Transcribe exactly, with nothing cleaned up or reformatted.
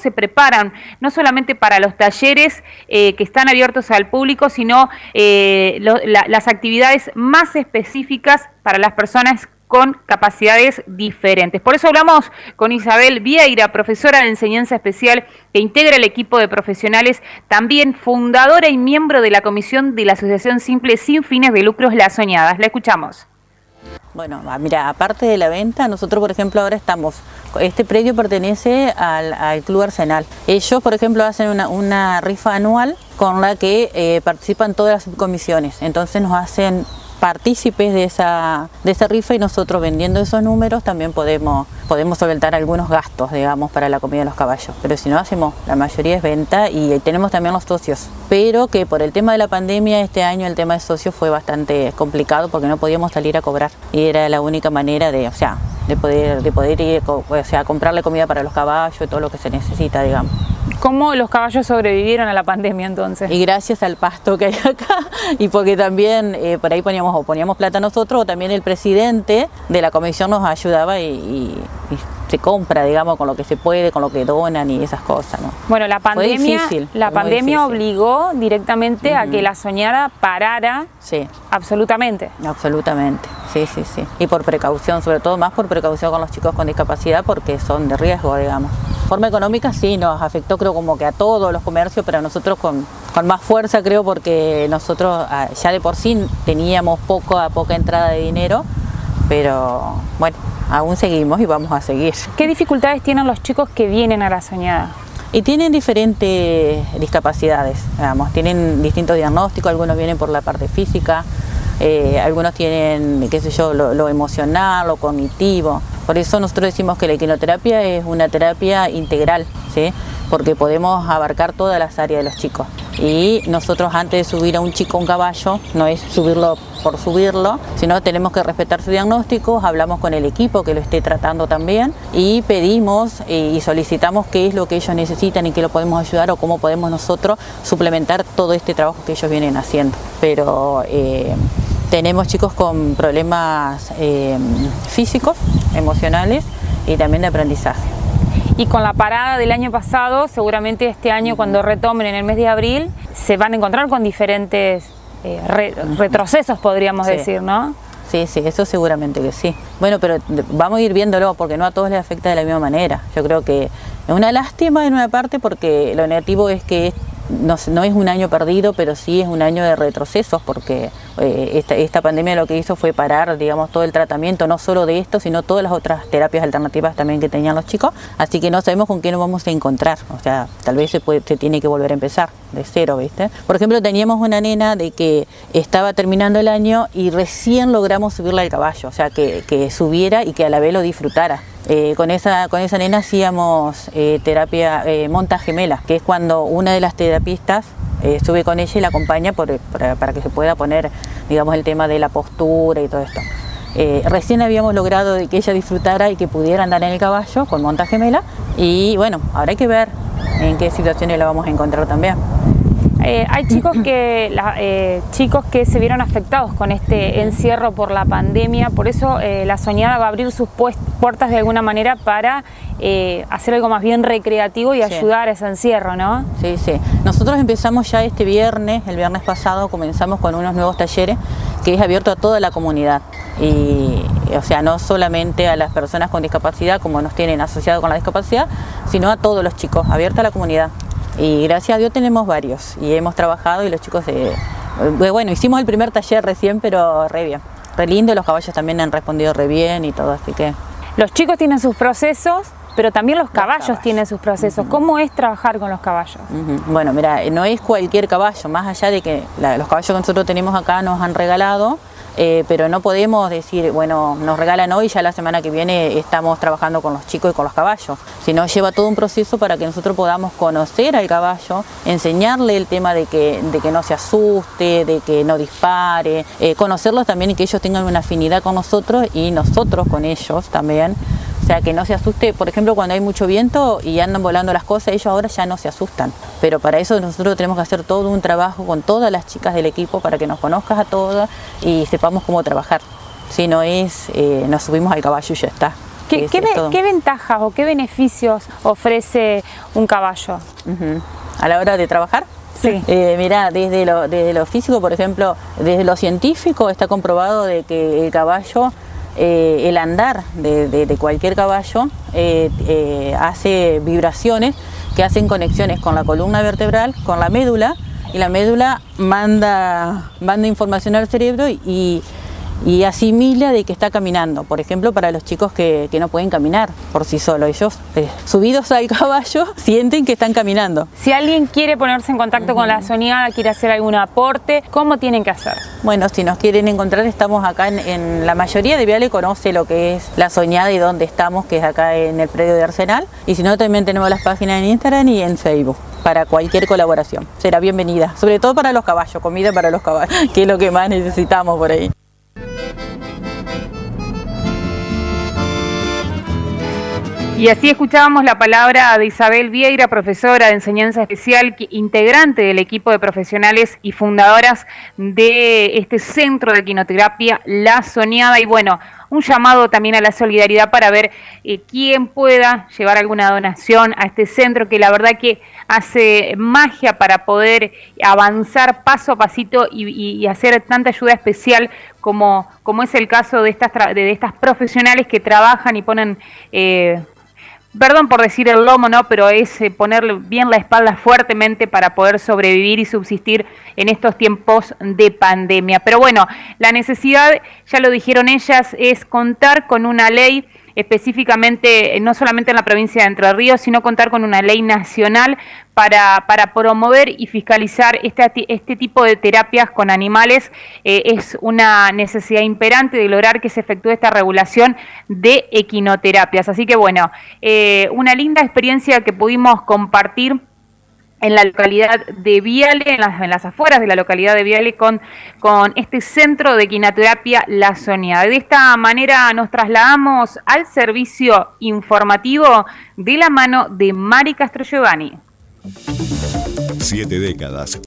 se preparan, no solamente para los talleres eh, que están abiertos al público, sino eh, lo, la, las actividades más específicas para las personas con capacidades diferentes. Por eso hablamos con Isabel Vieira, profesora de enseñanza especial que integra el equipo de profesionales, también fundadora y miembro de la comisión de la Asociación Simple sin fines de lucros Las Soñadas. La escuchamos. Bueno, mira, aparte de la venta, nosotros por ejemplo ahora estamos, este predio pertenece al, al Club Arsenal. Ellos por ejemplo hacen una, una rifa anual con la que eh, participan todas las subcomisiones, entonces nos hacen partícipes de esa, de esa rifa y nosotros vendiendo esos números también podemos, podemos solventar algunos gastos, digamos, para la comida de los caballos. Pero si no hacemos, la mayoría es venta y tenemos también los socios. Pero que por el tema de la pandemia este año el tema de socios fue bastante complicado porque no podíamos salir a cobrar y era la única manera de, o sea, de poder, de poder ir, o sea, comprarle comida para los caballos y todo lo que se necesita, digamos. ¿Cómo los caballos sobrevivieron a la pandemia entonces? Y gracias al pasto que hay acá y porque también eh, por ahí poníamos o poníamos plata nosotros o también el presidente de la comisión nos ayudaba y, y, y se compra, digamos, con lo que se puede, con lo que donan y esas cosas, ¿no? Bueno, la pandemia, difícil, la pandemia obligó directamente uh-huh. a que la Soñada parara sí. absolutamente. Absolutamente, sí, sí, sí. Y por precaución, sobre todo más por precaución con los chicos con discapacidad porque son de riesgo, digamos. De forma económica sí nos afectó creo como que a todos los comercios, pero a nosotros con, con más fuerza creo porque nosotros ya de por sí teníamos poco a poca entrada de dinero, pero bueno, aún seguimos y vamos a seguir. ¿Qué dificultades tienen los chicos que vienen a la Soñada? Y tienen diferentes discapacidades, digamos, tienen distintos diagnósticos, algunos vienen por la parte física, eh, algunos tienen, qué sé yo, lo, lo emocional, lo cognitivo. Por eso nosotros decimos que la equinoterapia es una terapia integral, ¿sí? Porque podemos abarcar todas las áreas de los chicos. Y nosotros antes de subir a un chico a un caballo, no es subirlo por subirlo, sino tenemos que respetar su diagnóstico, hablamos con el equipo que lo esté tratando también y pedimos y solicitamos qué es lo que ellos necesitan y qué lo podemos ayudar o cómo podemos nosotros suplementar todo este trabajo que ellos vienen haciendo. Pero eh, tenemos chicos con problemas eh, físicos, emocionales y también de aprendizaje. Y con la parada del año pasado, seguramente este año cuando retomen en el mes de abril, se van a encontrar con diferentes eh, re, retrocesos, podríamos sí. decir, ¿no? Sí, sí, eso seguramente que sí. Bueno, pero vamos a ir viéndolo porque no a todos les afecta de la misma manera. Yo creo que es una lástima en una parte porque lo negativo es que no, no es un año perdido, pero sí es un año de retrocesos porque eh, esta, esta pandemia lo que hizo fue parar, digamos, todo el tratamiento, no solo de esto, sino todas las otras terapias alternativas también que tenían los chicos, así que no sabemos con qué nos vamos a encontrar, o sea, tal vez se, puede, se tiene que volver a empezar de cero, ¿viste? Por ejemplo, teníamos una nena de que estaba terminando el año y recién logramos subirla al caballo, o sea, que, que subiera y que a la vez lo disfrutara. Eh, con, esa, con esa nena hacíamos eh, terapia eh, monta gemela, que es cuando una de las terapistas eh, sube con ella y la acompaña por, para, para que se pueda poner, digamos, el tema de la postura y todo esto. Eh, recién habíamos logrado de que ella disfrutara y que pudiera andar en el caballo con monta gemela y bueno, ahora hay que ver en qué situaciones la vamos a encontrar también. Eh, hay chicos que, la, eh, chicos que se vieron afectados con este encierro por la pandemia, por eso eh, la Soñada va a abrir sus puertas de alguna manera para eh, hacer algo más bien recreativo y sí. ayudar a ese encierro, ¿no? Sí, sí. Nosotros empezamos ya este viernes, el viernes pasado comenzamos con unos nuevos talleres que es abierto a toda la comunidad y, o sea, no solamente a las personas con discapacidad como nos tienen asociado con la discapacidad, sino a todos los chicos, abierto a la comunidad. Y gracias a Dios tenemos varios y hemos trabajado y los chicos, eh, bueno, hicimos el primer taller recién, pero re bien, re lindo, los caballos también han respondido re bien y todo, así que... Los chicos tienen sus procesos, pero también los caballos, los caballos. tienen sus procesos. Uh-huh. ¿Cómo es trabajar con los caballos? Uh-huh. Bueno, mira, no es cualquier caballo, más allá de que la, los caballos que nosotros tenemos acá nos han regalado, Eh, pero no podemos decir, bueno, nos regalan hoy y ya la semana que viene estamos trabajando con los chicos y con los caballos, sino lleva todo un proceso para que nosotros podamos conocer al caballo, enseñarle el tema de que, de que no se asuste, de que no dispare, eh, conocerlos también y que ellos tengan una afinidad con nosotros y nosotros con ellos también. O sea, que no se asuste, por ejemplo, cuando hay mucho viento y andan volando las cosas, ellos ahora ya no se asustan. Pero para eso nosotros tenemos que hacer todo un trabajo con todas las chicas del equipo para que nos conozcas a todas y sepamos cómo trabajar. Si no es, eh, nos subimos al caballo y ya está. ¿Qué, es, qué, es ¿Qué ventajas o qué beneficios ofrece un caballo? Uh-huh. ¿A la hora de trabajar? Sí. Eh, mirá, desde lo, desde lo físico, por ejemplo, desde lo científico está comprobado de que el caballo, eh, el andar de, de, de cualquier caballo eh, eh, hace vibraciones que hacen conexiones con la columna vertebral, con la médula, y la médula manda, manda información al cerebro y, y asimila de que está caminando. Por ejemplo, para los chicos que, que no pueden caminar por sí solos, ellos eh, subidos al caballo sienten que están caminando. Si alguien quiere ponerse en contacto uh-huh. con la soñada, quiere hacer algún aporte, ¿cómo tienen que hacer? Bueno, si nos quieren encontrar, estamos acá en, en la mayoría de Viale conoce lo que es la soñada y dónde estamos, que es acá en el predio de Arsenal. Y si no, también tenemos las páginas en Instagram y en Facebook para cualquier colaboración. Será bienvenida, sobre todo para los caballos, comida para los caballos, que es lo que más necesitamos por ahí. Y así escuchábamos la palabra de Isabel Vieira, profesora de enseñanza especial, integrante del equipo de profesionales y fundadoras de este centro de equinoterapia La Soñada. Y bueno, un llamado también a la solidaridad para ver eh, quién pueda llevar alguna donación a este centro, que la verdad que hace magia para poder avanzar paso a pasito y, y, y hacer tanta ayuda especial como, como es el caso de estas, de, de estas profesionales que trabajan y ponen... Eh, Perdón por decir el lomo, ¿no? Pero es eh, ponerle bien la espalda fuertemente para poder sobrevivir y subsistir en estos tiempos de pandemia. Pero bueno, la necesidad, ya lo dijeron ellas, es contar con una ley específicamente, no solamente en la provincia de Entre Ríos, sino contar con una ley nacional para, para promover y fiscalizar este, este tipo de terapias con animales. Eh, es una necesidad imperante de lograr que se efectúe esta regulación de equinoterapias. Así que bueno, eh, una linda experiencia que pudimos compartir en la localidad de Viale, en las, en las afueras de la localidad de Viale, con, con este centro de equinoterapia La Soñada. De esta manera nos trasladamos al servicio informativo de la mano de Mari Castro Giovanni. Siete décadas